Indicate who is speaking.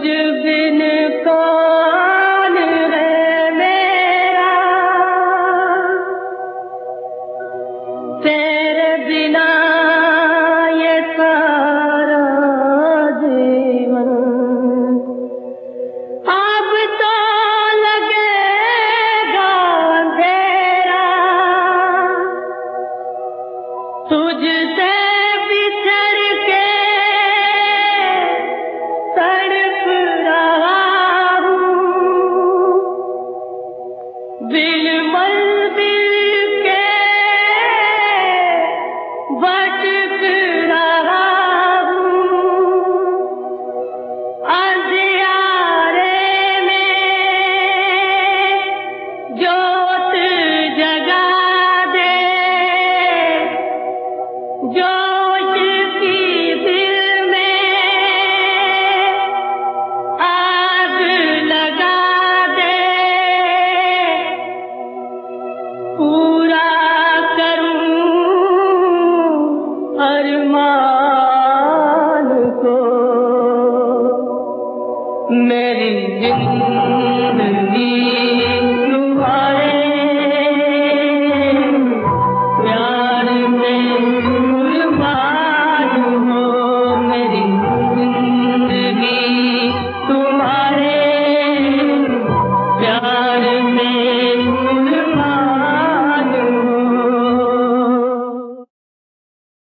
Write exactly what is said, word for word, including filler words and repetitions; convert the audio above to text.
Speaker 1: बिन कौन है मेरा, तेरे बिना ये सारा जीवन अब तो लगेगा अंधेरा, तुझसे बिछड़ के तड़प रहा हूँ, दिल मंजिल के भटक रहा हूँ, अंधियारे में जोत जगा दे, जोश की दिल में आग लगा दे, पूरा करूं अरमान को मेरी जिंदगी